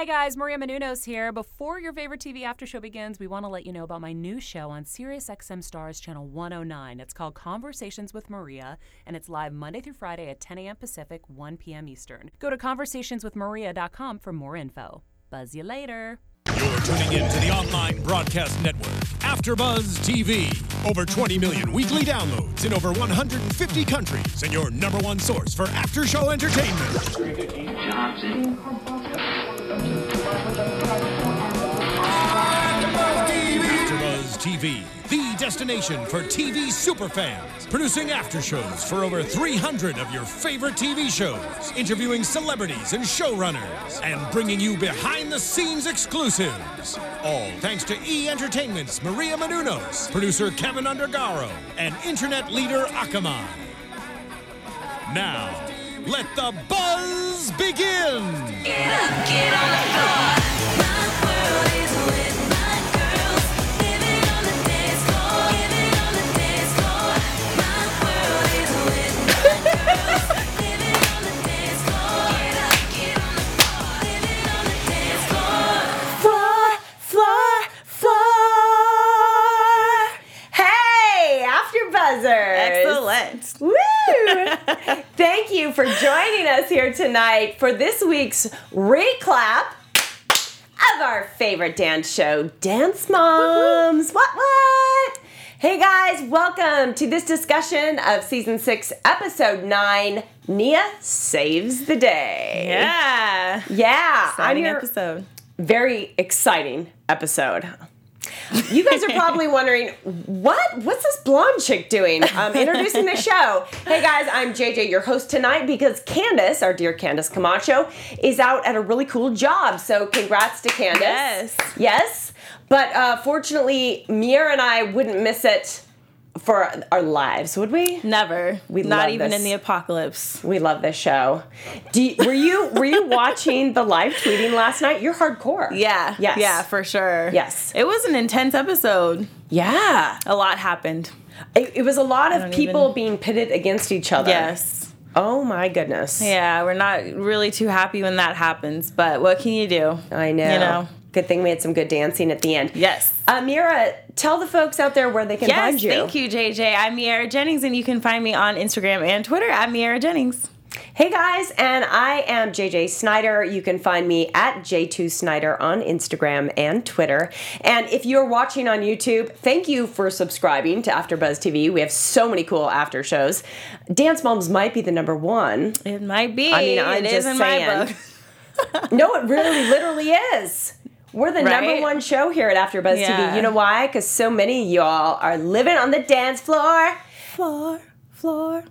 Hey guys, Maria Menounos here. Before your favorite TV after show begins, we want to let you know about my new show on SiriusXM Stars Channel 109. It's called Conversations with Maria, and it's live Monday through Friday at 10 a.m. Pacific, 1 p.m. Eastern. Go to conversationswithmaria.com for more info. Buzz you later. You're tuning in to the online broadcast network, AfterBuzz TV. Over 20 million weekly downloads in over 150 countries, and your number one source for after-show entertainment. AfterBuzz TV, the destination for TV superfans, producing aftershows for over 300 of your favorite TV shows, interviewing celebrities and showrunners, and bringing you behind-the-scenes exclusives. All thanks to E! Entertainment's Maria Menounos, producer Kevin Undergaro, and internet leader Akamai. Now, let the buzz begin! Get up, get on the floor. My world is with my girls. Living on the dance floor. Living on the dance floor. My world is with my girls. Living on the dance floor. Get up, get on the floor. Living on the dance floor. Hey, After Buzzers. Excellent. Woo! Thank you for joining us here tonight for this week's reclap of our favorite dance show, Dance Moms. What? Hey guys, welcome to this discussion of Season 6, Episode 9, Nia Saves the Day. Yeah. Exciting Episode. Very exciting episode. You guys are probably wondering, what's this blonde chick doing? Introducing the show. Hey guys, I'm JJ, your host tonight, because Candace, our dear Candace Camacho, is out at a really cool job. So congrats to Candace. Yes. But fortunately, Miera and I wouldn't miss it for our lives, would we? Never. Not even in the apocalypse. We love this show. Were you watching the live tweeting last night? You're hardcore. Yeah. Yes. Yeah, for sure. Yes. It was an intense episode. Yeah. A lot happened. It was a lot of people being pitted against each other. Yes. Oh my goodness. Yeah, we're not really too happy when that happens, but what can you do? I know. You know. Good thing we had some good dancing at the end. Yes. Miera, tell the folks out there where they can find you. Thank you, JJ. I'm Miera Jennings, and you can find me on Instagram and Twitter at Miera Jennings. Hey guys, and I am JJ Snyder. You can find me at J2Snyder on Instagram and Twitter. And if you're watching on YouTube, thank you for subscribing to AfterBuzz TV. We have so many cool after shows. Dance Moms might be the number one. It might be. I mean, I'm just in saying. my book. No, it really, literally is. We're the number one show here at AfterBuzz TV. You know why? Because so many of y'all are living on the dance floor. Floor.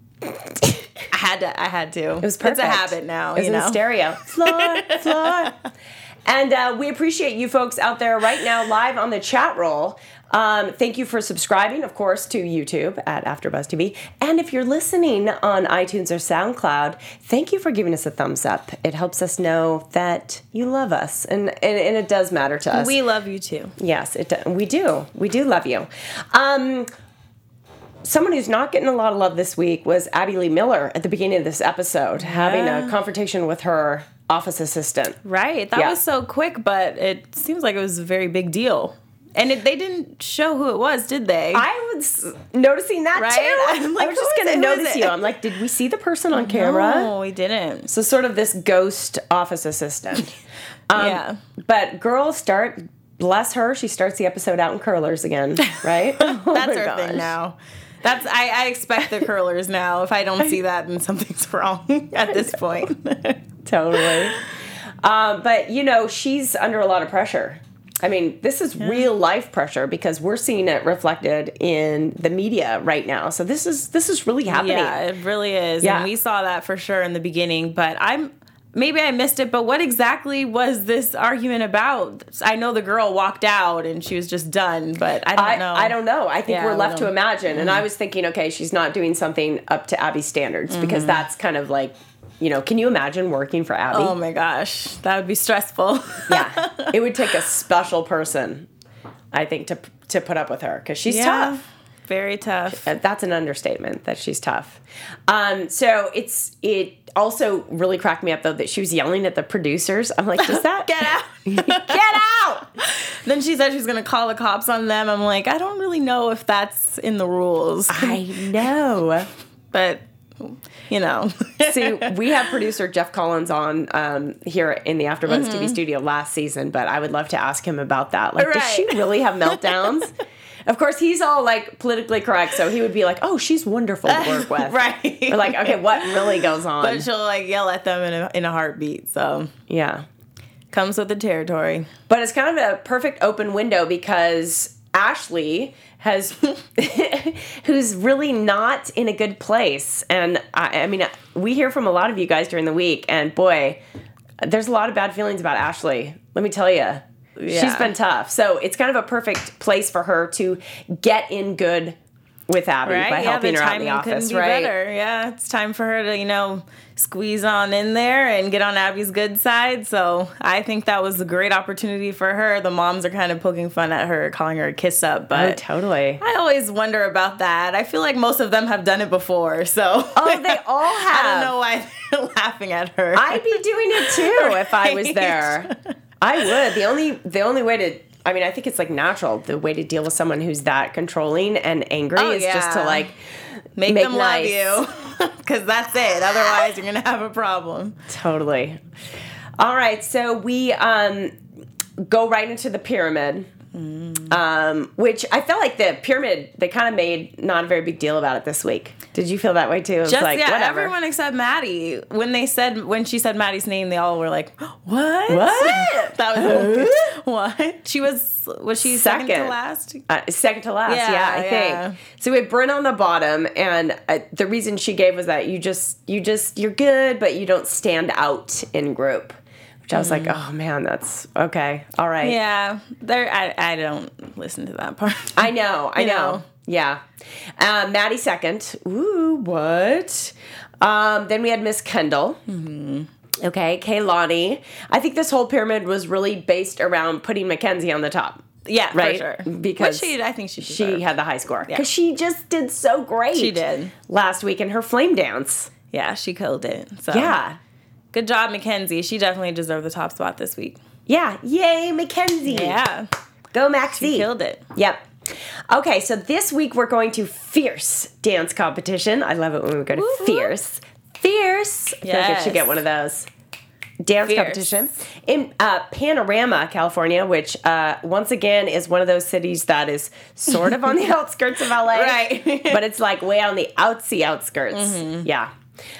I had to. It was perfect. It's a habit now. It's in stereo. Floor. And we appreciate you folks out there right now live on the chat roll. Thank you for subscribing, of course, to YouTube at AfterBuzz TV. And if you're listening on iTunes or SoundCloud, thank you for giving us a thumbs up. It helps us know that you love us, and it does matter to us. We love you too. Yes, we do. We do love you. Someone who's not getting a lot of love this week was Abby Lee Miller at the beginning of this episode, having a confrontation with her office assistant. Right. That was so quick, but it seems like it was a very big deal. And they didn't show who it was, did they? I was noticing that too. I'm like, I was just going to notice you. I'm like, did we see the person on camera? No, we didn't. So sort of this ghost office assistant. Yeah. But bless her, she starts the episode out in curlers again, right? That's her thing now. I expect the curlers now. If I don't see that, then something's wrong at this point. Totally. But, she's under a lot of pressure. I mean, this is real life pressure because we're seeing it reflected in the media right now. So this is really happening. Yeah, it really is. Yeah. And we saw that for sure in the beginning, but maybe I missed it, but what exactly was this argument about? I know the girl walked out and she was just done, but I don't know. I don't know. I think we're left to imagine. Mm-hmm. And I was thinking, okay, she's not doing something up to Abby's standards because that's kind of like, can you imagine working for Abby? Oh my gosh, that would be stressful. Yeah, it would take a special person, I think, to put up with her because she's tough. Very tough. That's an understatement that she's tough. So also really cracked me up though that she was yelling at the producers. I'm like, does that Get out. get out? Then she said she's going to call the cops on them. I'm like, I don't really know if that's in the rules. I know. But, you know. See, we have producer Jeff Collins on here in the AfterBuzz TV studio last season, but I would love to ask him about that. Like, does she Right. really have meltdowns? Of course, he's all like politically correct, so he would be like, "Oh, she's wonderful to work with." Right. We're like, okay, what really goes on? But she'll like yell at them in a heartbeat. So Yeah. comes with the territory. But it's kind of a perfect open window because Ashley has, who's really not in a good place. And I mean, we hear from a lot of you guys during the week, and boy, there's a lot of bad feelings about Ashley. Let me tell you. Yeah. She's been tough. So it's kind of a perfect place for her to get in good with Abby by helping her out in the office, couldn't be right? better. Yeah, it's time for her to, squeeze on in there and get on Abby's good side. So I think that was a great opportunity for her. The moms are kind of poking fun at her, calling her a kiss up, Oh, but totally. I always wonder about that. I feel like most of them have done it before, so Oh, they all have. I don't know why they're laughing at her. I'd be doing it too if I was Right. there. I would. The only way to, I mean, I think it's like natural. The way to deal with someone who's that controlling and angry Oh, is just to yeah. like Make them nice. love you, because that's it. Otherwise, you're gonna have a problem. Totally. All right, so we go right into the pyramid, which I felt like the pyramid, they kind of made not a very big deal about it this week. Did you feel that way too? It was Just like, whatever. everyone except Maddie. When she said Maddie's name, they all were like, "What? What? That was what? She was she second to Second. last? Second to last, yeah, I Yeah. think. So we had Bryn on the bottom, and the reason she gave was that you're good, but you don't stand out in group. Which I was like, oh man, that's okay, all right. Yeah, I don't listen to that part. I know. You know. Yeah. Maddie second. Ooh, what? Then we had Miss Kendall. Mm-hmm. Okay, Kaylani. I think this whole pyramid was really based around putting Mackenzie on the top. Yeah, Right? for sure. Because Which I think she had the high score. Yeah. Because she just did so great. She did. Last week in her flame dance. Yeah, she killed it. So Yeah. good job, Mackenzie. She definitely deserved the top spot this week. Yeah. Yay, Mackenzie. Yeah, Go Maxie. she killed it. Yep. Okay, so this week we're going to Fierce Dance Competition. I love it when we go to Woo-hoo. Fierce. Fierce. I feel like I should Yes. get one of those. Dance Fierce. competition in Panorama, California, which once again is one of those cities that is sort of on the outskirts of LA. Right. But it's like way on the outskirts. Yeah.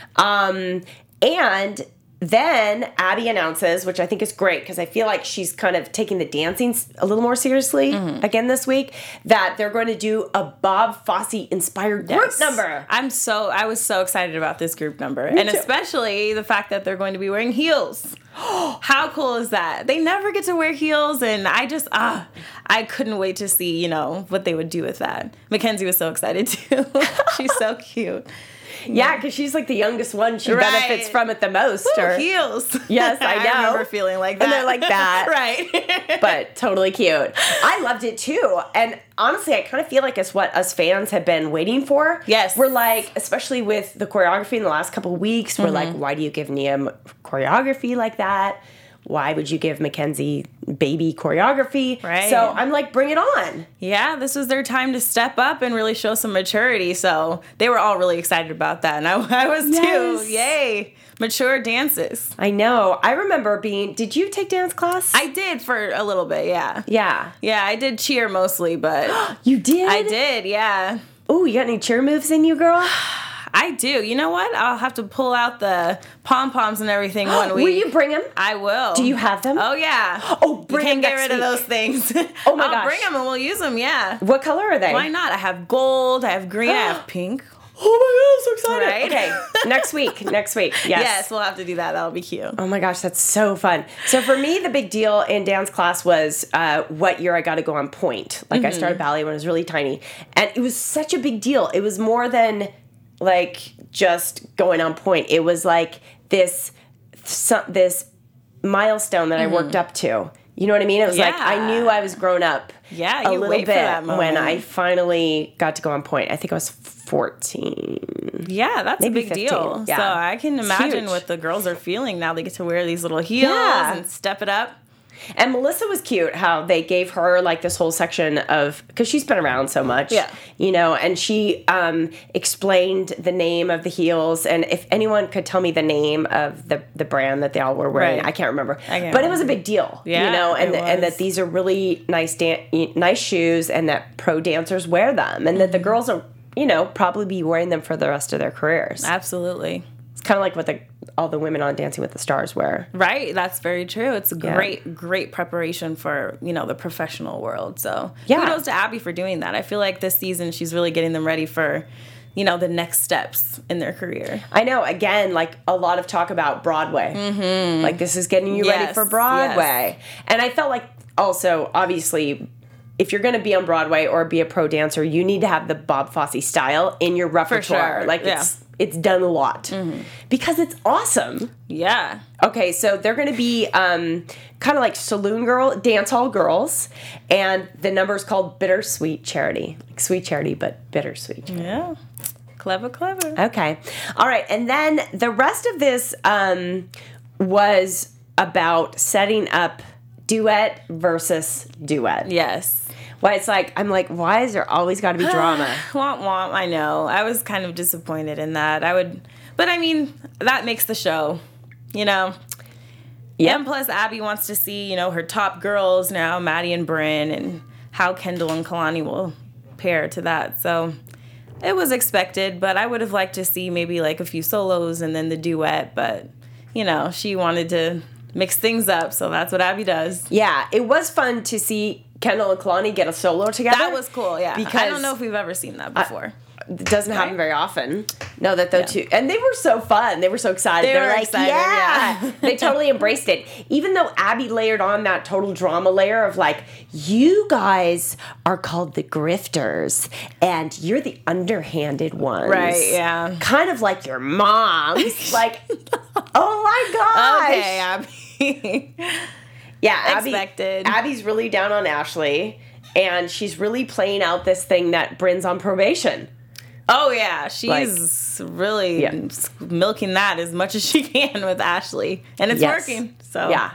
And then Abby announces, which I think is great because I feel like she's kind of taking the dancing a little more seriously again this week, that they're going to do a Bob Fosse inspired group Yes. number. I was so excited about this group number. And too. especially the fact that they're going to be wearing heels. How cool is that? They never get to wear heels, and I couldn't wait to see, what they would do with that. Mackenzie was so excited too. She's so cute. Yeah, because she's like the youngest one. She Right. benefits from it the most. Ooh, or- heels. Yes, I know. I remember feeling like that. And they're like that. Right. But totally cute. I loved it too. And honestly, I kind of feel like it's what us fans have been waiting for. Yes. We're like, especially with the choreography in the last couple of weeks, we're like, why do you give Nia choreography like that? Why would you give Mackenzie baby choreography? Right. So I'm like, bring it on. Yeah, this was their time to step up and really show some maturity. So they were all really excited about that. And I was Yes. too. Yay. Mature dances. I know. I remember did you take dance class? I did for a little bit, yeah. Yeah. Yeah, I did cheer mostly, but You did? I did, yeah. Oh, you got any cheer moves in you, girl? I do. You know what? I'll have to pull out the pom-poms and everything one week. Will you bring them? I will. Do you have them? Oh, yeah. Oh, bring you them can't get next rid of week. those things. Oh, my I'll gosh. bring them and we'll use them, yeah. What color are they? Why not? I have gold, I have green, I have pink. Oh my god, I'm so excited. Right? Okay, next week. Yes. Yes, we'll have to do that. That'll be cute. Oh my gosh, that's so fun. So for me, the big deal in dance class was what year I got to go on point. Like I started ballet when I was really tiny. And it was such a big deal. It was more than like just going on point. It was like this milestone that I worked up to You know what I mean? It was like, Yeah. I knew I was grown up Yeah, a you little wait bit for that when moment. I finally got to go on point. I think I was 14. Yeah, that's Maybe a big 15. deal. Yeah. So I can It's imagine huge. what the girls are feeling now. They get to wear these little heels Yeah. and step it up. And Melissa was cute how they gave her like this whole section of, because she's been around so much, Yeah. you know, and she explained the name of the heels. And if anyone could tell me the name of the brand that they all were wearing, Right. I can't remember. I can't But it was a big deal, Yeah, you know, and, it and was. that these are really nice shoes and that pro dancers wear them and that the girls are, you know, probably be wearing them for the rest of their careers. Absolutely. It's kind of like what all the women on Dancing with the Stars wear. Right, that's very true. It's a Yeah. great preparation for, you know, the professional world. So Yeah. kudos to Abby for doing that. I feel like this season she's really getting them ready for, you know, the next steps in their career. I know, again, like a lot of talk about Broadway. Mm-hmm. Like this is getting you ready Yes, for Broadway. And I felt like also, obviously, if you're going to be on Broadway or be a pro dancer, you need to have the Bob Fosse style in your repertoire. sure, Like yeah. it's done a lot because it's awesome. Yeah. Okay, so they're going to be kind of like saloon girl, dance hall girls, and the number is called Bittersweet Charity. Like sweet charity, but bittersweet. Yeah. Clever. Okay. All right. And then the rest of this was about setting up duet versus duet. Yes. Why it's like, I'm like, why is there always got to be drama? Womp womp, I know. I was kind of disappointed in that. But I mean, that makes the show, you know? Yeah. And plus, Abby wants to see, you know, her top girls now, Maddie and Bryn, and how Kendall and Kalani will pair to that. So it was expected, but I would have liked to see maybe like a few solos and then the duet. But, you know, she wanted to mix things up, so that's what Abby does. Yeah. It was fun to see Kendall and Kalani get a solo together. That was cool, yeah. Because I don't know if we've ever seen that before. it doesn't happen Right? very often. No, that those two, and they were so fun. They were so excited. They were were like, excited, yeah. yeah. They totally embraced it. Even though Abby layered on that total drama layer of like, you guys are called the grifters, and you're the underhanded ones, Right, yeah. Kind of like your moms. Like, oh my gosh. Okay, Abby. Yeah, Abby, Expected. Abby's really down on Ashley, and she's really playing out this thing that Bryn's on probation. Oh yeah, she's really Yeah. milking that as much as she can with Ashley, and it's Yes. working. So Yeah,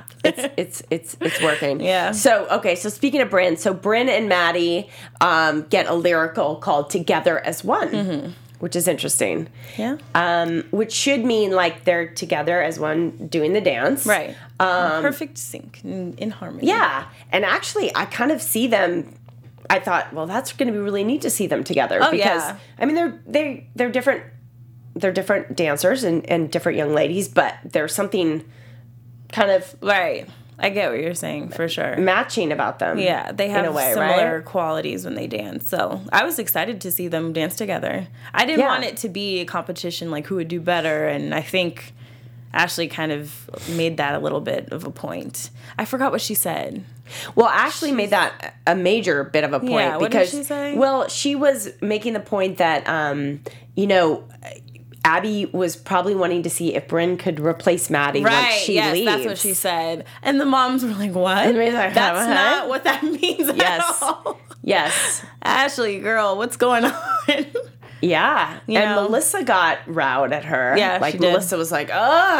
it's working. Yeah. So okay, so speaking of Bryn, so Bryn and Maddie get a lyrical called "Together as One," which is interesting. yeah, Which should mean like they're together as one doing the dance, right. Perfect sync in harmony. Yeah, and actually, I kind of see them. I thought, well, that's going to be really neat to see them together Oh, because yeah. I mean they're different. They're different dancers and different young ladies, but there's something kind of right. I get what you're saying for sure. matching about them. Yeah, they in have a way, similar right? qualities when they dance. So I was excited to see them dance together. I didn't Yeah. want it to be a competition like who would do better, and I think Ashley kind of made that a little bit of a point. I forgot what she said. Well, Ashley made that a major bit of a point Yeah, what did because she say? well, she was making the point that you know, Abby was probably wanting to see if Bryn could replace Maddie once she yes, leaves. that's what she said. And the moms were like, what? And they're like, That's huh? not what that means Yes. at all. Yes. Ashley, girl, what's going on? Yeah. You and know? Melissa got riled at her. Yeah, like she did. Melissa was like,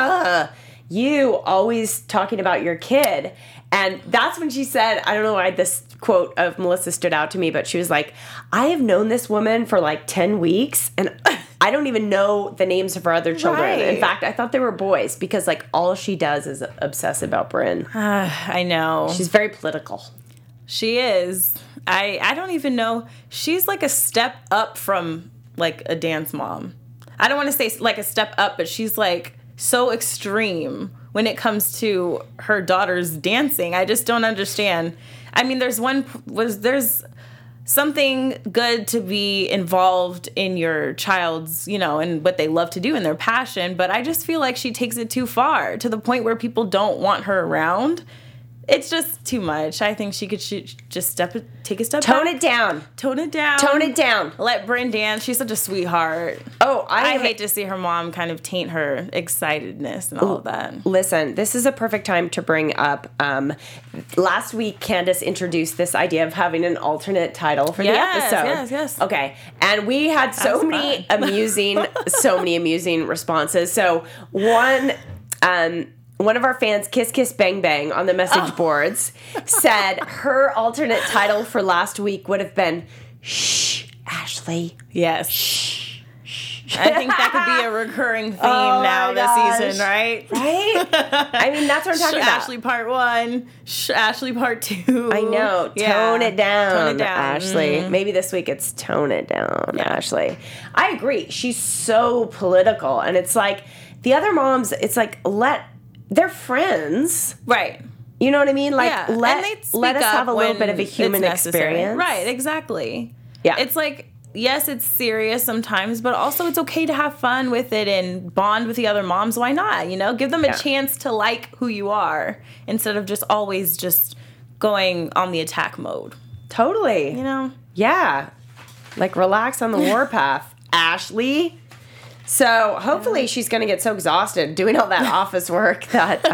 you always talking about your kid. And that's when she said, I don't know why this quote of Melissa stood out to me, but she was like, I have known this woman for like 10 weeks and I don't even know the names of her other children. Right. In fact, I thought they were boys because like all she does is obsess about Bryn. I know. She's very political. She is. I don't even know. She's like a step up from like a dance mom. I don't want to say like a step up, but she's like so extreme when it comes to her daughter's dancing. I just don't understand. I mean, there's something good to be involved in your child's, you know, and what they love to do and their passion, but I just feel like she takes it too far to the point where people don't want her around. It's just too much. I think she could just take a step Tone back. it down. Tone it down. Tone it down. Let Brynn dance. She's such a sweetheart. Oh, I hate to see her mom kind of taint her excitedness and all of that. Listen, this is a perfect time to bring up. Last week, Candace introduced this idea of having an alternate title for the episode. Yes. Okay, and we had so many amusing responses. So one of our fans, Kiss Kiss Bang Bang, on the message boards said her alternate title for last week would have been "Shh, Ashley." Yes. I think that could be a recurring theme now this season, right? Right? I mean, that's what I'm talking about. Ashley part 1, Ashley part 2. I know. Yeah. Tone it down, Tone it down. Ashley. Maybe this week it's tone it down, Ashley. I agree. She's so political. And it's like, the other moms, it's like, they're friends. Right. You know what I mean? Like, Yeah. let us have a little when bit of a it's human necessary. experience. Right, exactly. Yeah. It's like, yes, it's serious sometimes, but also it's okay to have fun with it and bond with the other moms. Why not? You know, give them a chance to like who you are instead of just always just going on the attack mode. Totally. You know? Yeah. Like, relax on the warpath, Ashley. So hopefully she's going to get so exhausted doing all that office work that.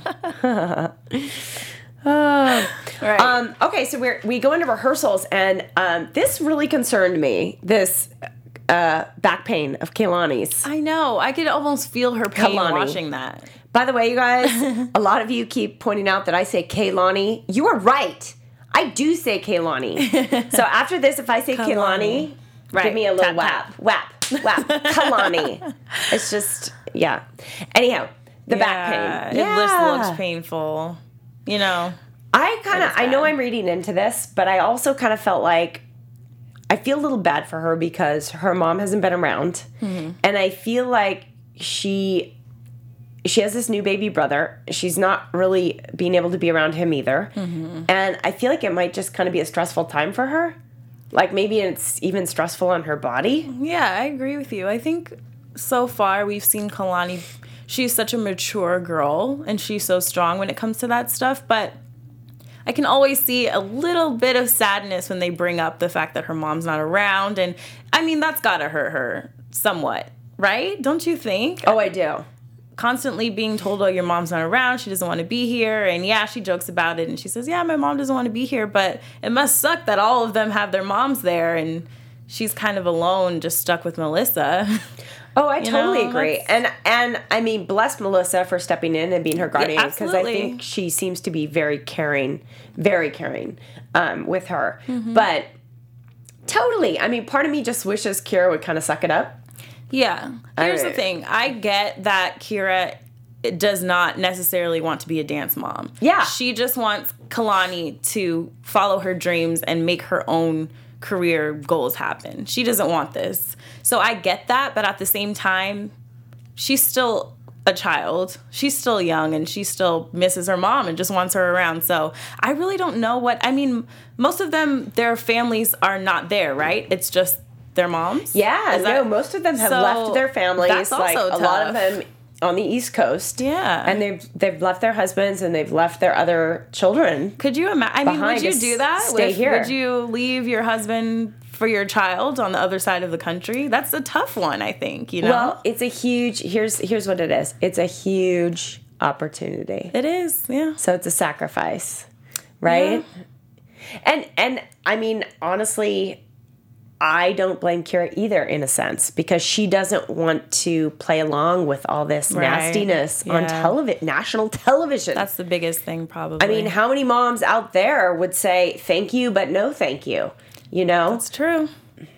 Right. Okay, so we go into rehearsals, and this really concerned me. This back pain of Kaylani's. I know. I could almost feel her pain Kalani. watching that. By the way, you guys, a lot of you keep pointing out that I say Kaylani. You are right. I do say Kaylani. So after this, if I say Kaylani, Right. give me a little Tap, whap. Kalani. It's just, yeah. Anyhow, the back pain. It just looks painful. You know? I know I'm reading into this, but I also kind of felt like I feel a little bad for her because her mom hasn't been around. Mm-hmm. And I feel like she has this new baby brother. She's not really being able to be around him either. Mm-hmm. And I feel like it might just kind of be a stressful time for her. Like, maybe it's even stressful on her body. Yeah, I agree with you. I think so far we've seen Kalani. She's such a mature girl, and she's so strong when it comes to that stuff. But I can always see a little bit of sadness when they bring up the fact that her mom's not around. And, I mean, that's got to hurt her somewhat, right? Don't you think? Oh, I do. Constantly being told, oh, your mom's not around, she doesn't want to be here. And yeah, she jokes about it and she says, yeah, my mom doesn't want to be here, but it must suck that all of them have their moms there and she's kind of alone, just stuck with Melissa. Oh, I totally know, agree. And I mean, bless Melissa for stepping in and being her guardian, because I absolutely. think she seems to be very caring with her. Mm-hmm. But totally, I mean, part of me just wishes Kira would kind of suck it up. Yeah. Here's the Alright. thing. I get that Kira does not necessarily want to be a dance mom. Yeah. She just wants Kalani to follow her dreams and make her own career goals happen. She doesn't want this. So I get that, but at the same time, she's still a child. She's still young and she still misses her mom and just wants her around. So I really don't know most of them, their families are not there, right? It's just their moms? Yeah, most of them have left their families. That's also like a tough. lot of them on the East Coast. Yeah. And they've left their husbands and they've left their other children. Could you imagine? I mean, would behind you to do that? stay here. Would you leave your husband for your child on the other side of the country? That's a tough one, I think, you know? Well, it's a huge, here's what it is. It's a huge opportunity. It is, yeah. So it's a sacrifice, right? Yeah. And I mean, honestly, I don't blame Kira either, in a sense, because she doesn't want to play along with all this Right. nastiness on Yeah. national television. That's the biggest thing, probably. I mean, how many moms out there would say thank you, but no thank you? You know? It's true.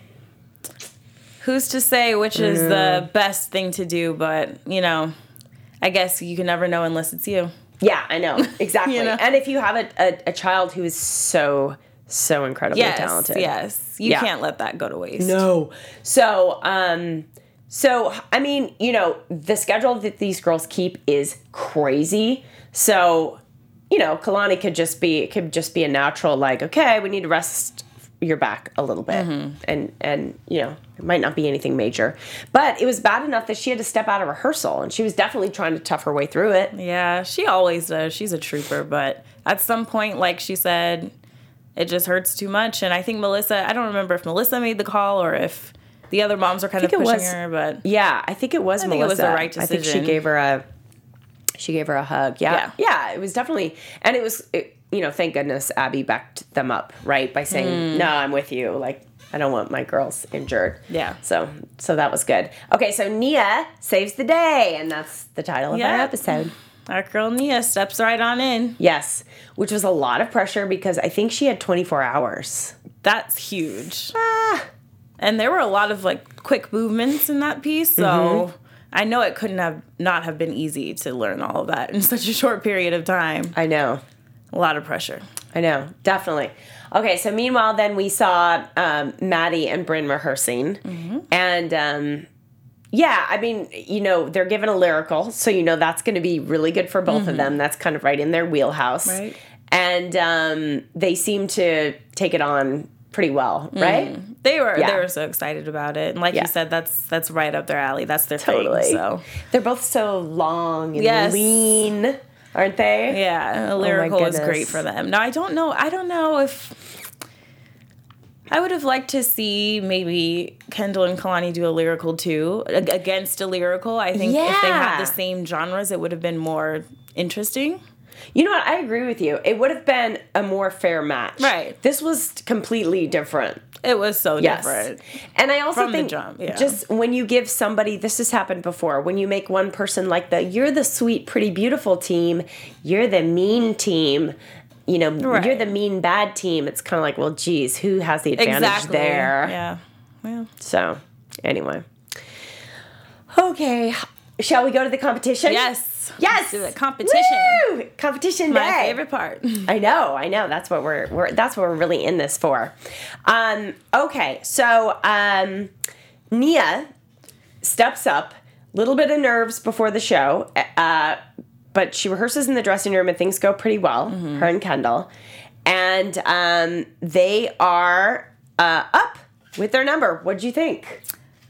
Who's to say which is the best thing to do, but, you know, I guess you can never know unless it's you. Yeah, I know. Exactly. You know? And if you have a child who is so incredibly talented. Yes. You Yeah. can't let that go to waste. No. So, I mean, you know, the schedule that these girls keep is crazy. So, you know, Kalani could just be a natural, like, okay, we need to rest your back a little bit. And you know, it might not be anything major. But it was bad enough that she had to step out of rehearsal, and she was definitely trying to tough her way through it. Yeah, she always does. She's a trooper, but at some point, like she said, it just hurts too much. And I think Melissa, I don't remember if Melissa made the call or if the other moms are kind of pushing her, but yeah, I think it was Melissa. think it was the right I think she decision. gave her a hug. Yeah. Yeah, it was definitely, and you know, thank goodness Abby backed them up, right? By saying, no, I'm with you. Like, I don't want my girls injured. Yeah. So that was good. Okay, so Nia saves the day, and that's the title of our Yeah. episode. our girl Nia steps right on in. Yes, which was a lot of pressure because I think she had 24 hours. That's huge. And there were a lot of like quick movements in that piece, so I know it couldn't not have been easy to learn all of that in such a short period of time. I know. A lot of pressure. I know, definitely. Okay, so meanwhile, then we saw Maddie and Bryn rehearsing. And, yeah, I mean, you know, they're given a lyrical, so you know that's going to be really good for both of them. That's kind of right in their wheelhouse. Right. And they seem to take it on pretty well, right? They were Yeah. they were so excited about it. And like Yeah. you said, that's right up their alley. That's their Totally. thing. So They're both so long and Yes. lean, aren't they? yeah, a lyrical is goodness. great for them. Now I don't know if I would have liked to see maybe Kendall and Kalani do a lyrical too against a lyrical. I think if they had Yeah. the same genres, it would have been more interesting. You know what? I agree with you. It would have been a more fair match. Right. This was completely different. It was so Yes. different. And I also From the think jump, yeah. just when you give somebody, this has happened before, when you make one person like you're the sweet, pretty, beautiful team, you're the mean team, you know, Right. you're the mean, bad team. It's kind of like, well, geez, who has the advantage there? Yeah. Well, So, anyway. Okay. Shall we go to the competition? yes. Yes. Let's do it. Competition. Woo! Competition My day. favorite part. I know. That's what we're really in this for. Okay, so Nia steps up, little bit of nerves before the show, but she rehearses in the dressing room and things go pretty well. Her and Kendall, and they are up with their number. What'd you think?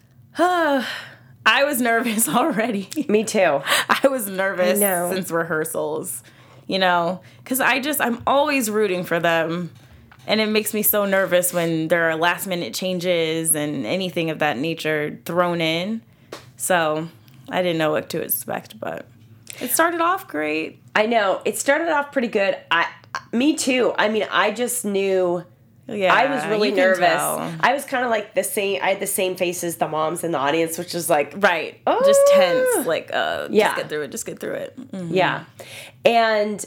I was nervous already. Me too. I was nervous I know. since rehearsals, you know, because I'm always rooting for them. And it makes me so nervous when there are last minute changes and anything of that nature thrown in. So I didn't know what to expect, but it started off great. I know it started off pretty good. Me too. I mean, I just knew. Yeah, I was really you can nervous. tell. I was kind of like the same. I had the same face as the moms in the audience, which was like, Right. Oh. Just tense. Like, Yeah. just get through it. yeah. And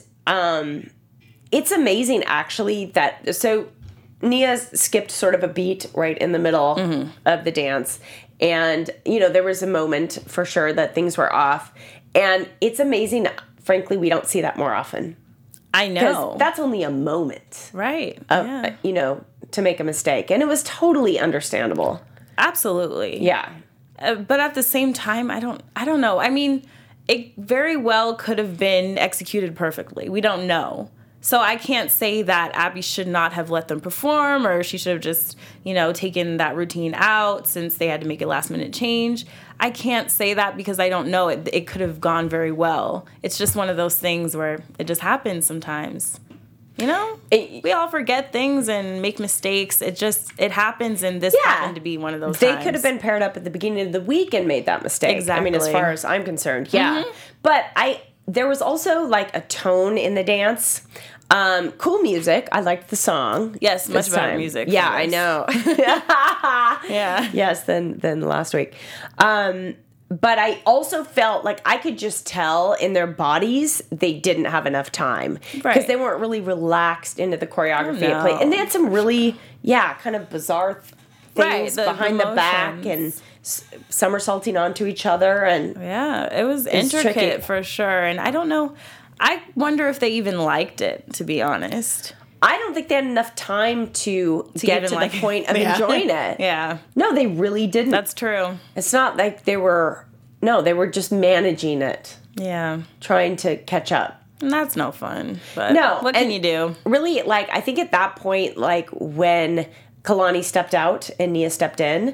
it's amazing actually that so Nia skipped sort of a beat right in the middle of the dance, and you know there was a moment for sure that things were off, and it's amazing. Frankly, we don't see that more often I because know. that's only a moment. Right. Of, Yeah. you know, to make a mistake. And it was totally understandable. Absolutely. Yeah. But at the same time, I don't know. I mean, it very well could have been executed perfectly. We don't know. So I can't say that Abby should not have let them perform or she should have just, you know, taken that routine out since they had to make a last minute change. I can't say that because I don't know. It could have gone very well. It's just one of those things where it just happens sometimes. You know? We all forget things and make mistakes. It happens, and this Yeah. happened to be one of those They times. could have been paired up at the beginning of the week and made that mistake. I mean, as Exactly. far as I'm concerned, yeah. But there was also like a tone in the dance. Cool music. I liked the song. Yes, much this better time. music Yeah, for I this. know. Yeah. Yes, than last week. But I also felt like I could just tell in their bodies they didn't have enough time because Right. they weren't really relaxed into the choreography Oh, at play, no. and they had some really kind of bizarre things Right, the behind the back and motions. somersaulting onto each other and Yeah, it was It's intricate tricky. for sure. And I don't know. I wonder if they even liked it, to be honest. I don't think they had enough time to get even to like the it. point of Yeah. enjoying it. Yeah, No, they really didn't. that's true. It's not like they were just managing it, Yeah. trying to catch up. And that's no fun. But No, what can and you do? Really, like, I think at that point, like, when Kalani stepped out and Nia stepped in.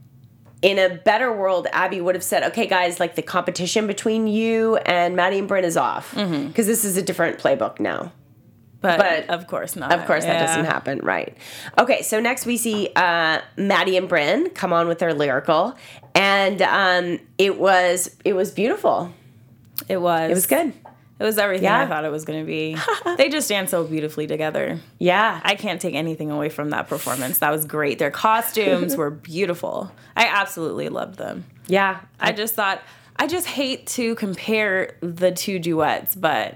In a better world, Abby would have said, okay, guys, like the competition between you and Maddie and Bryn is off. Because this is a different playbook now. But of course not. Of course, that doesn't happen, right? Okay, so next we see Maddie and Bryn come on with their lyrical, and it was beautiful. It was. It was good. It was everything Yeah. I thought it was going to be. They just danced so beautifully together. Yeah, I can't take anything away from that performance. That was great. Their costumes were beautiful. I absolutely loved them. yeah. I just hate to compare the two duets, but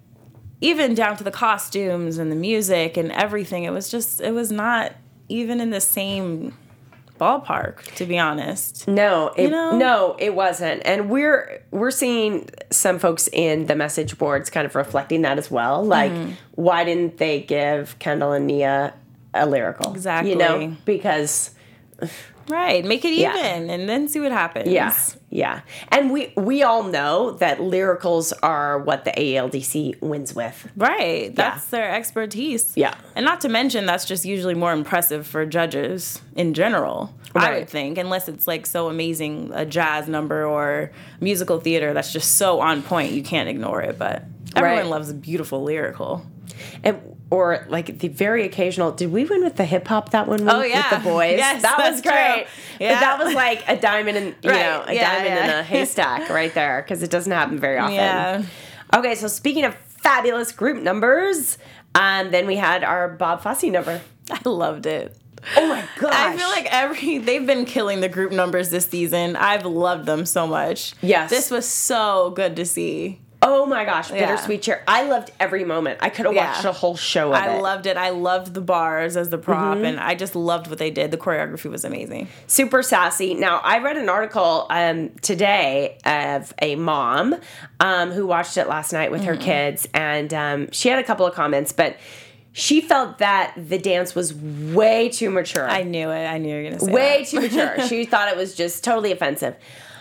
even down to the costumes and the music and everything, it was not even in the same ballpark, to be honest. No, know? no, it wasn't. And we're seeing some folks in the message boards kind of reflecting that as well. Like, why didn't they give Kendall and Nia a lyrical? Exactly. You know, because Right. Make it Yeah. even and then see what happens. yeah. And we all know that lyricals are what the ALDC wins with. Right. That's their expertise. Yeah. And not to mention, that's just usually more impressive for judges in general, I Right. would think, unless it's like so amazing, a jazz number or musical theater that's just so on point, you can't ignore it. But everyone Right. loves a beautiful lyrical. And or like the very occasional, did we win with the hip hop that one Oh, yeah. with the boys? Yes, that was that's true. great. Yeah. But that was like a diamond in Right. a Yeah, diamond in yeah. a haystack right there, because it doesn't happen very often. Yeah. Okay, so speaking of fabulous group numbers, then we had our Bob Fosse number. I loved it. Oh my gosh. I feel like they've been killing the group numbers this season. I've loved them so much. Yes. This was so good to see. Oh my gosh, Yeah. Bittersweet Cheer. I loved every moment. I could have watched a whole show of it. I loved it. I loved the bars as the prop, and I just loved what they did. The choreography was amazing. Super sassy. Now, I read an article today of a mom who watched it last night with her kids, and she had a couple of comments, but she felt that the dance was way too mature. I knew it. I knew you were going to say Way that. too mature. She thought it was just totally offensive.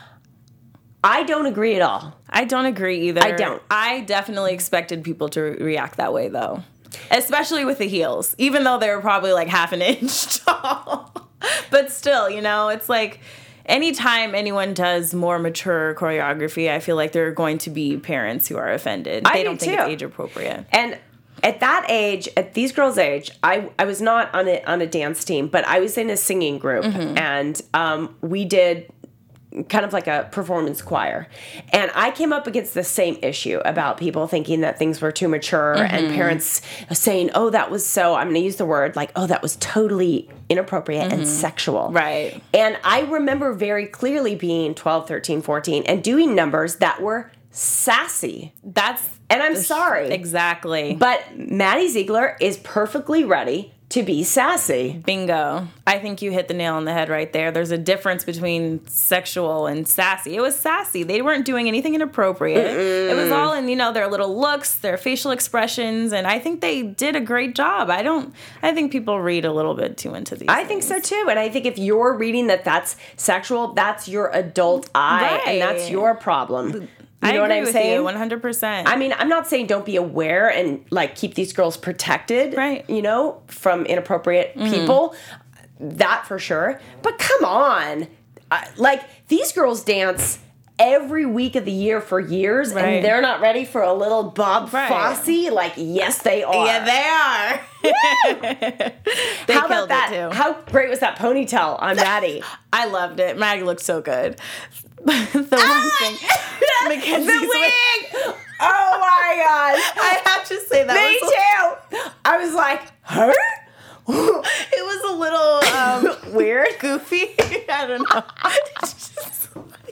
I don't agree at all. I don't agree either. I don't. I definitely expected people to react that way, though. Especially with the heels, even though they were probably like half an inch tall. But still, you know, it's like anytime anyone does more mature choreography, I feel like there are going to be parents who are offended. I They do don't think too. it's age appropriate. And at that age, at these girls' age, I was not on a dance team, but I was in a singing group, and we did kind of like a performance choir. And I came up against the same issue about people thinking that things were too mature and parents saying, oh, that was so, I'm going to use the word like, oh, that was totally inappropriate and sexual. Right. And I remember very clearly being 12, 13, 14 and doing numbers that were sassy. And I'm sorry. Exactly. But Maddie Ziegler is perfectly ready to be sassy. Bingo. I think you hit the nail on the head right there. There's a difference between sexual and sassy. It was sassy. They weren't doing anything inappropriate. It was all in, you know, their little looks, their facial expressions, and I think they did a great job. I think people read a little bit too into these I think so too. And I think if you're reading that that's sexual, that's your adult eye and that's Right. your problem. You I know what agree I'm with saying? you 100%. I mean, I'm not saying don't be aware and like keep these girls protected, Right. you know, from inappropriate people. That for sure. But come on. Like these girls dance every week of the year for years Right. and they're not ready for a little Bob Right. Fosse? Like, yes, they are. Yeah, they are. They How about killed that? it too. How great was that ponytail on Maddie? I loved it. Maddie looked so good. The one thing, Mackenzie's The wig! Oh my gosh. I have to say that Me was too. I was like, her? it was a little weird, goofy. I don't know. Just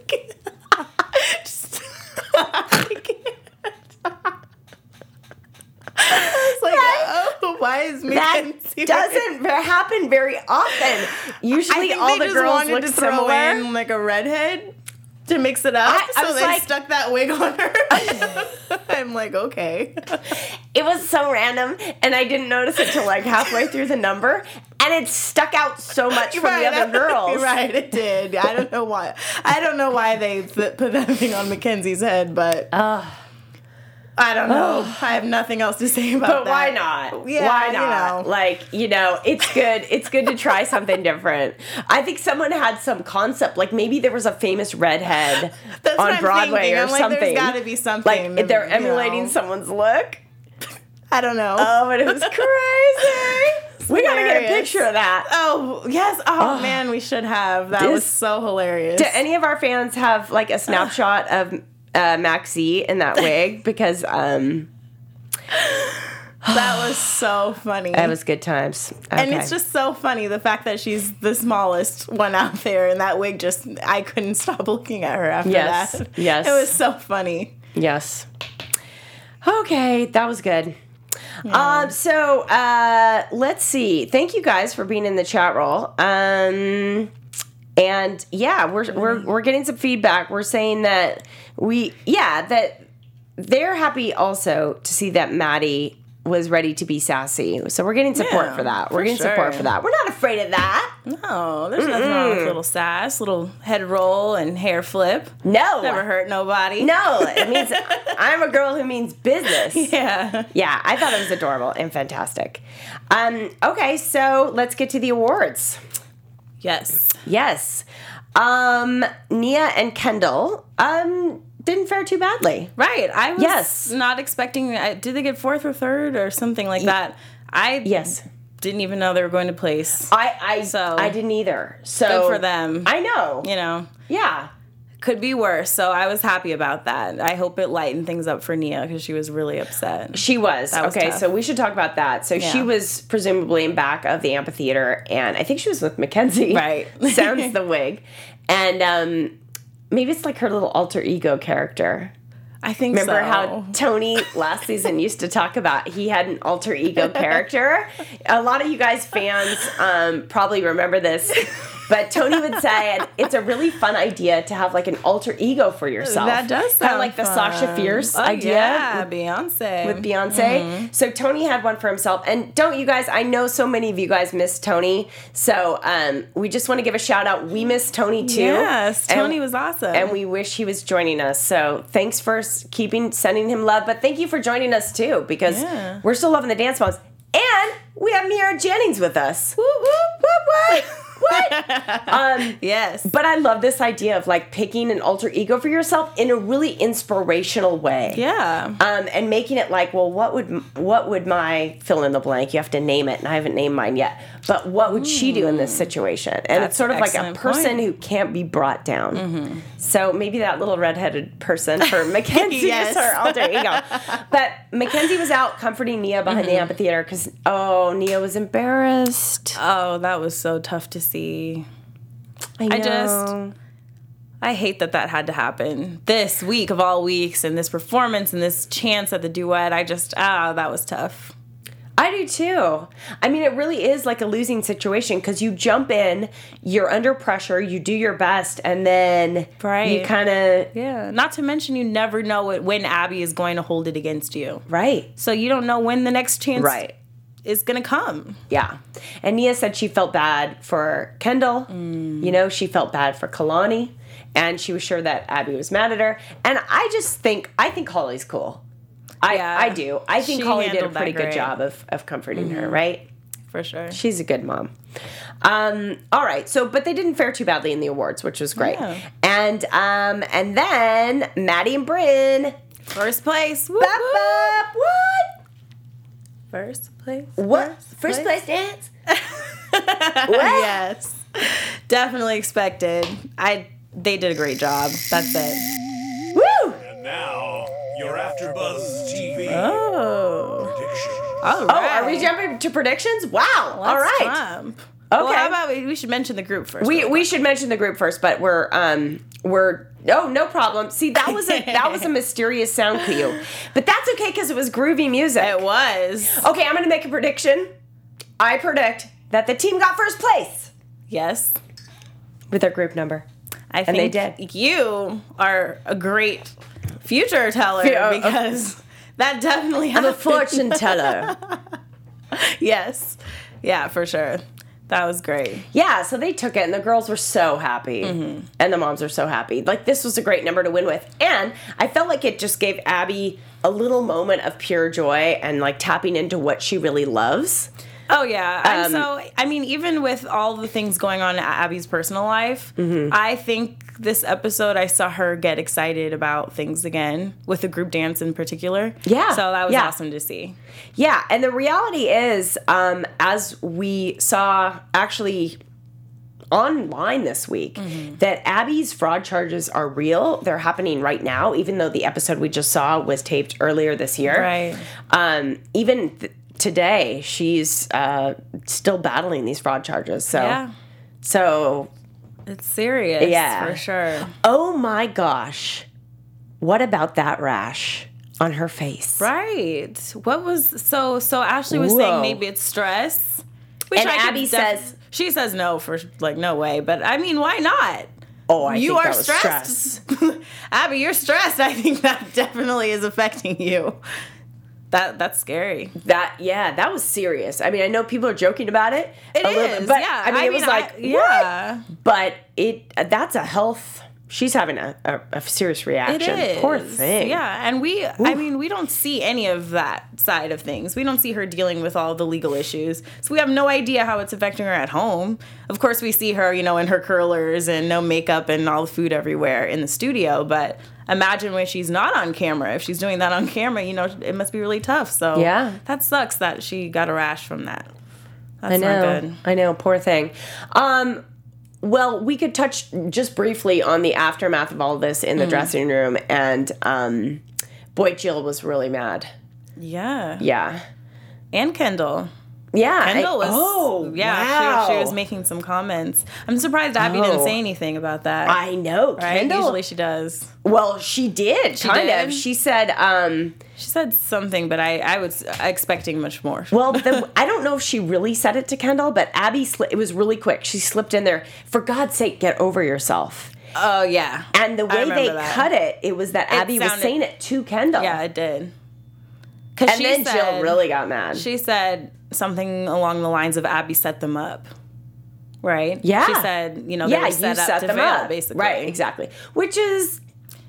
I was like, oh, why is That Mackenzie? doesn't happen very often. Usually I think all they the just girls wanted look to throw similar. in like a redhead to mix it up. I so was they like- stuck that wig on her. I'm like, okay. It was so random, and I didn't notice it till like halfway through the number, and it stuck out so much from the other girls. Right, it did. I don't know why. I don't know why they put that thing on Mackenzie's head, but I don't know. I have nothing else to say about But that. why not? Yeah, why you not? know. Like, it's good. It's good to try something different. I think someone had some concept, like maybe there was a famous redhead That's what on I'm Broadway thinking. or I'm like, something. there's gotta be something, Like they're you emulating know. someone's look. I don't know. Oh, but it was crazy. We gotta get a hilarious. picture of that. Oh, yes. Oh, man, we should have. That was This- so hilarious. Do any of our fans have like a snapshot of Maxie in that wig? Because That was so funny. that was good times. And Okay. it's just so funny, the fact that she's the smallest one out there, and that wig just, I couldn't stop looking at her after Yes, that. yes. It was so funny. Yes. Okay, that was good. So let's see. Thank you guys for being in the chat roll. And yeah, we're getting some feedback. We're saying that that they're happy also to see that Maddie was ready to be sassy. So we're getting support Yeah, for that. We're for getting support sure. for that. We're not afraid of that. No, there's nothing wrong with little sass, little head roll and hair flip. No. Never hurt nobody. No, it means I'm a girl who means business. Yeah. Yeah, I thought it was adorable and fantastic. Okay, so let's get to the awards. Yes. Yes. Nia and Kendall didn't fare too badly. Right. I was Yes. not expecting, did they get 4th or 3rd or something like that? I Yes. didn't even know they were going to place. I So- didn't either. So Good for them. I know. You know, Yeah. could be worse. So I was happy about that. I hope it lightened things up for Nia because she was really upset. She was. was Okay, tough. so we should talk about that. So she Yeah. was presumably in back of the amphitheater, and I think she was with Mackenzie. Right. Sounds the wig. And maybe it's like her little alter ego character. I think Remember so. how Tony last season used to talk about he had an alter ego character? A lot of you guys fans probably remember this, but Tony would say it's a really fun idea to have like an alter ego for yourself. That does kind of sound like the fun. Sasha Fierce Oh, idea. Yeah, Beyonce. With Beyonce. So Tony had one for himself. And don't you guys, I know so many of you guys miss Tony. So we just want to give a shout out. We miss Tony too. Yes, And- Tony was awesome. And we wish he was joining us. So thanks for sending him love. But thank you for joining us too, because Yeah. we're still loving the dance moms. And we have Mira Jennings with us. Whoop, whoop, whoop, what? Yes. But I love this idea of like picking an alter ego for yourself in a really inspirational way. Yeah. And making it like, well, what would my fill in the blank? You have to name it, and I haven't named mine yet. But what would she do in this situation? And That's it's sort of an like a excellent person point. who can't be brought down. So maybe that little redheaded person for Mackenzie Yes. is her alter ego. But Mackenzie was out comforting Nia behind the amphitheater because Nia was embarrassed. Oh, that was so tough to see. I know. I hate that had to happen this week of all weeks, and this performance and this chance at the duet. That was tough. I do too. I mean, it really is like a losing situation because you jump in, you're under pressure, you do your best, and then you Right. kind of Yeah. Not to mention, you never know when Abby is going to hold it against you. right. So you don't know when the next chance Right. is going to come. Yeah. And Nia said she felt bad for Kendall. You know, she felt bad for Kalani. And she was sure that Abby was mad at her. And I think Holly's cool. Yeah. I do. I think She Holly did a handled that pretty good great. job of comforting her, right? For sure. She's a good mom. All right. So, but they didn't fare too badly in the awards, which was great. Yeah. And then Maddie and Bryn. First place. Whoop, Bop, whoop. bop. What? First place. What? First place dance? What? Yes. Definitely expected. They did a great job. That's it. Woo! And now, your AfterBuzz TV Oh. prediction. All Oh, right. are we jumping to predictions? Wow. All Let's right. jump. Okay. Well, how about we should mention the group first. We should mention the group first, but we're oh, no problem. See, that was a mysterious sound cue. But that's okay because it was groovy music. It was. Okay, I'm going to make a prediction. I predict that the team got first place Yes. with their group number. I And they think did. you are a great future teller Yeah, because that definitely I'm a happened. fortune teller. Yes. Yeah, for sure. That was great. Yeah, so they took it, and the girls were so happy, and the moms were so happy. Like, this was a great number to win with, and I felt like it just gave Abby a little moment of pure joy and, like, tapping into what she really loves. Oh, yeah. Even with all the things going on in Abby's personal life, I think this episode I saw her get excited about things again, with the group dance in particular. Yeah. So that was Yeah. awesome to see. Yeah, and the reality is, as we saw actually online this week, that Abby's fraud charges are real. They're happening right now, even though the episode we just saw was taped earlier this year. Right. Even today, she's still battling these fraud charges. So, Yeah. so It's serious. Yeah. For sure. oh my gosh, what about that rash on her face? Right. What was so Ashley was Whoa. saying maybe it's stress. Which And I could Abby says- she says no for like no way, but I mean why not? Oh, I you think are that was stressed. stress. Abby, you're stressed. I think that definitely is affecting you. That's scary. That was serious. I mean, I know people are joking about it. It a little is, bit, but yeah. I mean, it was like, what? yeah. But that's a health. She's having a serious It reaction. is. Poor thing. Yeah, and we don't see any of that side of things. We don't see her dealing with all the legal issues. So we have no idea how it's affecting her at home. Of course, we see her, in her curlers and no makeup and all the food everywhere in the studio. But imagine when she's not on camera. If she's doing that on camera, it must be really tough. So Yeah. that sucks that she got a rash from that. That's I know. not good. I know. Poor thing. Well, we could touch just briefly on the aftermath of all this in the dressing room, and boy, Jill was really mad. Yeah. Yeah. And Kendall. Yeah. Kendall was. wow. She was making some comments. I'm surprised Abby didn't Oh. say anything about that. I know. right? Kendall. Usually she does. Well, she did. Kind did? of. She said. She said something, but I was expecting much more. Well, I don't know if she really said it to Kendall, but Abby, it was really quick. She slipped in there. For God's sake, get over yourself. Oh yeah. And the I way they remember that. cut it was that Abby was sounded- saying it to Kendall. Yeah, it did. And then Jill really got mad. She said something along the lines of Abby set them up. Right? Yeah. She said, they yeah, were you set up set to them fail, up. basically. Right, exactly. Which is,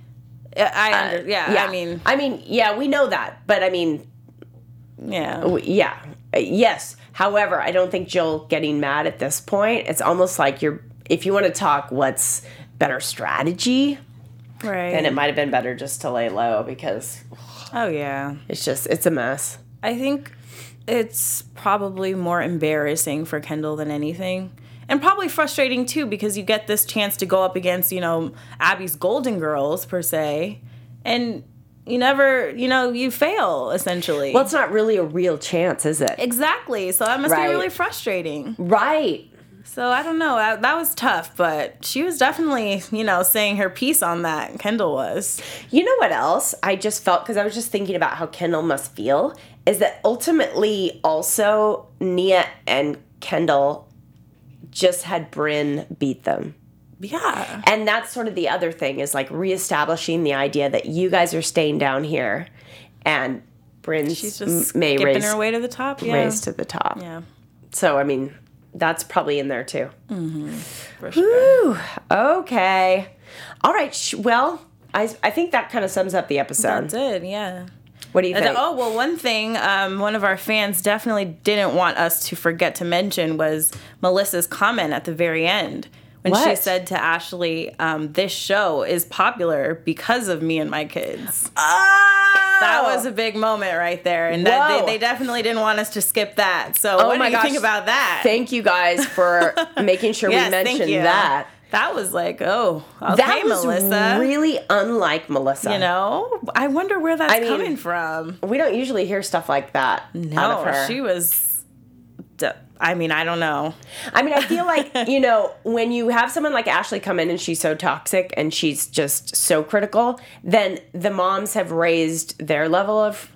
I mean, yeah, we know that. But I mean, yeah. yeah. Yes. However, I don't think Jill getting mad at this point, it's almost like if you want to talk what's better strategy, Right. then it might have been better just to lay low, because Oh yeah. it's a mess. I think it's probably more embarrassing for Kendall than anything. And probably frustrating too, because you get this chance to go up against, Abby's Golden Girls per se, and you never, you fail essentially. Well, it's not really a real chance, is it? Exactly. So that must Right. be really frustrating. Right. So I don't know. That was tough, but she was definitely, saying her piece on that. Kendall was. You know what else I just felt, because I was just thinking about how Kendall must feel, is that ultimately also Nia and Kendall just had Brynn beat them. Yeah. And that's sort of the other thing, is like reestablishing the idea that you guys are staying down here, and Bryn's She's just may skipping raise, her way to the top. Yeah. raise to the top. Yeah. So, I mean, that's probably in there too. For sure. Whew. Okay. All right. Well, I think that kind of sums up the episode. That's it. Yeah. What do you think? Oh, well, one thing one of our fans definitely didn't want us to forget to mention was Melissa's comment at the very end when she What? said to Ashley, this show is popular because of me and my kids. Oh! That was a big moment right there. And Whoa. that they definitely didn't want us to skip that. So Oh what my do you think gosh. about that? Thank you guys for making sure Yes, we thank mentioned you. that. That was like, okay, That was Melissa. really unlike Melissa. I wonder where that's I mean, coming from. We don't usually hear stuff like that out of No, her. she was. I don't know. I mean, I feel like, when you have someone like Ashley come in and she's so toxic and she's just so critical, then the moms have raised their level of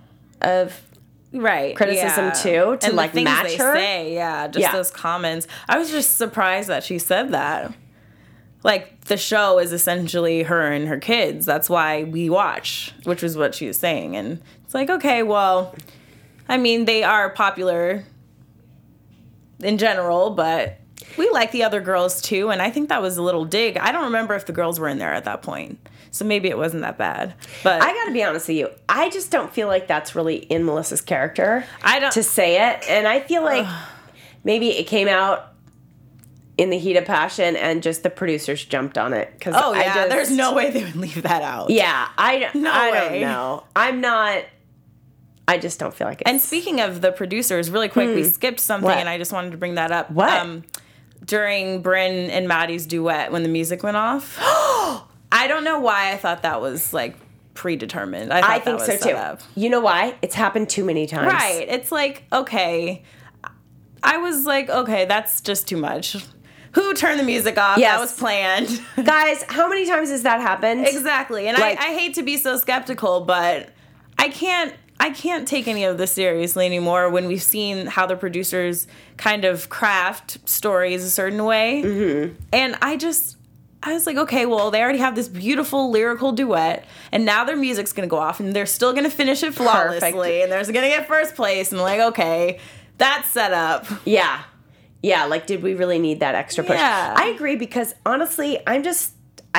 Right, criticism, yeah. too, to, and like, the things match they her? Say, yeah, just Yeah. those comments. I was just surprised that she said that. Like, the show is essentially her and her kids. That's why we watch, which was what she was saying. And it's like, okay, well, I mean, they are popular. in general, but we like the other girls too, and I think that was a little dig. I don't remember if the girls were in there at that point, so maybe it wasn't that bad. But I gotta be honest with you, I just don't feel like that's really in Melissa's character. I don't- to say it, and I feel like maybe it came out in the heat of passion, and just the producers jumped on it. Cause oh yeah, I just, there's no way they would leave that out. Yeah, I don't way. know. I'm not. I just don't feel like it. And speaking of the producers, really quick, we skipped something, What? and I just wanted to bring that up. What? During Bryn and Maddie's duet, when the music went off, I don't know why I thought that was like predetermined. I think that so was too. set up. You know why? It's happened too many times. Right. It's like, okay. I was like, okay, that's just too much. Who turned the music off? Yes. That was planned. Guys, how many times has that happened? Exactly. And Like- I hate to be so skeptical, but I can't take any of this seriously anymore when we've seen how the producers kind of craft stories a certain way. Mm-hmm. And I was like, okay, well, they already have this beautiful lyrical duet, and now their music's going to go off, and they're still going to finish it flawlessly, Perfect. and they're going to get first place, and like, okay, that's set up. Yeah. Yeah, like did we really need that extra push? Yeah. I agree, because honestly, I'm just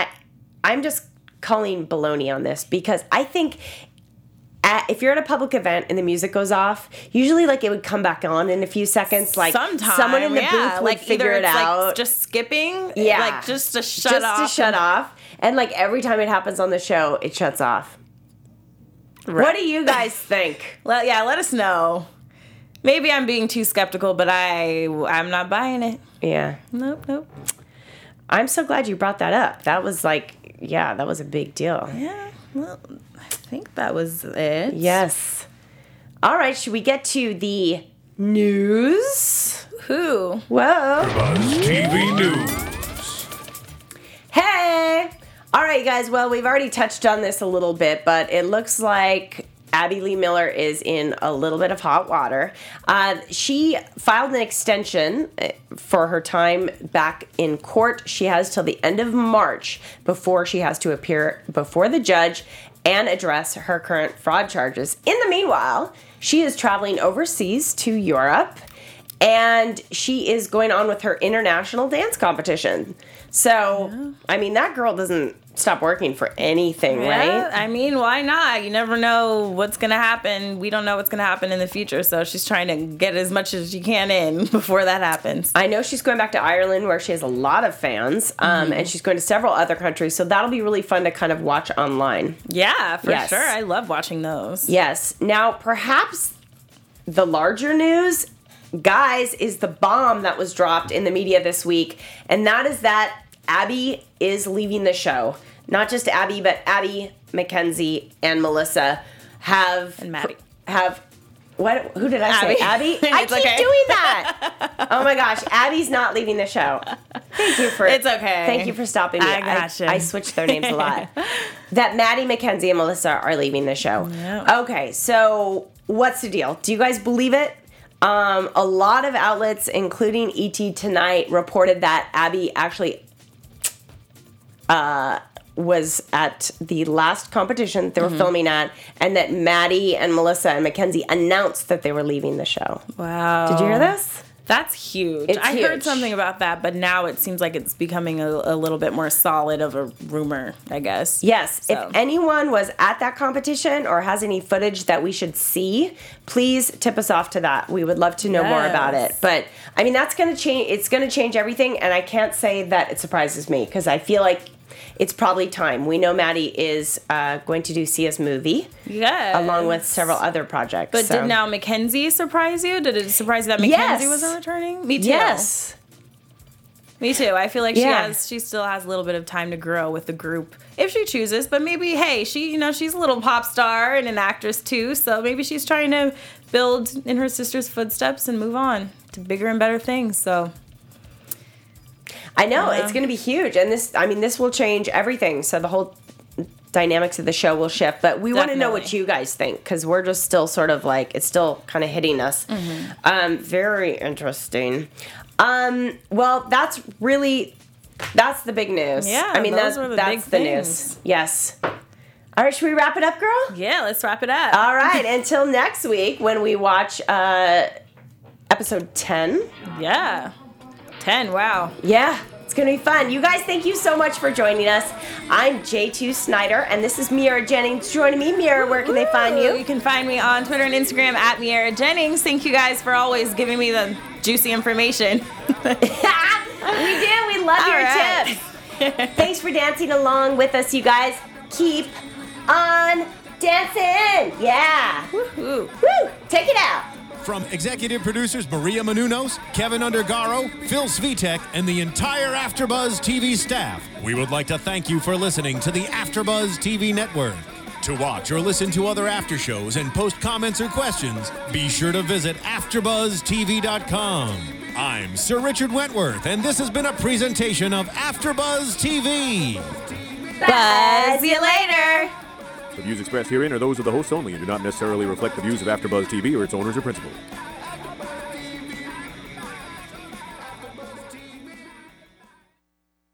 calling baloney on this, because I think if you're at a public event and the music goes off, usually like it would come back on in a few seconds. Like Sometime, someone in the booth would like figure either it it's out. like just skipping, Yeah. like just to shut off. Just to shut off. And like every time it happens on the show, it shuts off. What do you guys think? Let us know. Maybe I'm being too skeptical, but I'm not buying it. Yeah. Nope. I'm so glad you brought that up. That was like, yeah, that was a big deal. Yeah, well, I think that was it. Yes. All right, should we get to the news? Who? Whoa. Buzz TV News. Hey! All right, guys. Well, we've already touched on this a little bit, but it looks like Abby Lee Miller is in a little bit of hot water. She filed an extension for her time back in court. She has till the end of March before she has to appear before the judge and address her current fraud charges. In the meanwhile, she is traveling overseas to Europe, and she is going on with her international dance competition. So, I mean, that girl doesn't stop working for anything, Yeah, right? I mean, why not? You never know what's going to happen. We don't know what's going to happen in the future, so she's trying to get as much as she can in before that happens. I know she's going back to Ireland, where she has a lot of fans, and she's going to several other countries, so that'll be really fun to kind of watch online. Yeah, for Yes. sure. I love watching those. Yes. Now, perhaps the larger news, guys, is the bomb that was dropped in the media this week, and that is that Abby is leaving the show. Not just Abby, but Abby, Mackenzie, and Melissa And Maddie. What? Who did I say? Abby? I It's keep okay. doing that. Oh my gosh, Abby's not leaving the show. Thank you for. It's okay. Thank you for stopping me. I gotcha. I switched their names a lot. That Maddie, Mackenzie, and Melissa are leaving the show. Yeah. Okay, so what's the deal? Do you guys believe it? A lot of outlets, including ET Tonight, reported that Abby actually was at the last competition that they were filming at, and that Maddie and Melissa and Mackenzie announced that they were leaving the show. Wow. Did you hear this? That's huge. It's I huge. heard something about that, but now it seems like it's becoming a little bit more solid of a rumor, I guess. Yes. So. If anyone was at that competition or has any footage that we should see, please tip us off to that. We would love to know more about it. Yes. But I mean, that's going to change. It's going to change everything. And I can't say that it surprises me, because I feel like it's probably time. We know Maddie is going to do Sia's movie, Yes. along with several other projects. But so. did now Mackenzie surprise you? Did it surprise you that Mackenzie Yes. wasn't returning? Me too. Yes. Me too. I feel like Yeah. she still has a little bit of time to grow with the group if she chooses. But maybe, hey, she's a little pop star and an actress too. So maybe she's trying to build in her sister's footsteps and move on to bigger and better things. So I know, Yeah. it's going to be huge. And this will change everything. So the whole dynamics of the show will shift. But we want to know what Definitely. you guys think, because we're just still sort of like, it's still kind of hitting us. Very interesting. Well, that's the big news. Yeah, I mean, those were the that's big the things. news. Yes. All right, should we wrap it up, girl? yeah, let's wrap it up. All right, until next week when we watch episode 10. Yeah. 10, wow. Yeah, it's going to be fun. You guys, thank you so much for joining us. I'm J2 Snyder, and this is Miara Jennings joining me. Miara, where can they find You you? can find me on Twitter and Instagram at Miara Jennings. Thank you guys for always giving me the juicy information. We do. We love your right. tips. Thanks for dancing along with us, you guys. Keep on dancing. Yeah. Woo. Woo. Take it out. From executive producers Maria Menounos, Kevin Undergaro, Phil Svitek, and the entire AfterBuzz TV staff, we would like to thank you for listening to the AfterBuzz TV network. To watch or listen to other after shows and post comments or questions, be sure to visit AfterBuzzTV.com. I'm Sir Richard Wentworth, and this has been a presentation of AfterBuzz TV. Buzz you later. The views expressed herein are those of the hosts only and do not necessarily reflect the views of AfterBuzz TV or its owners or principals.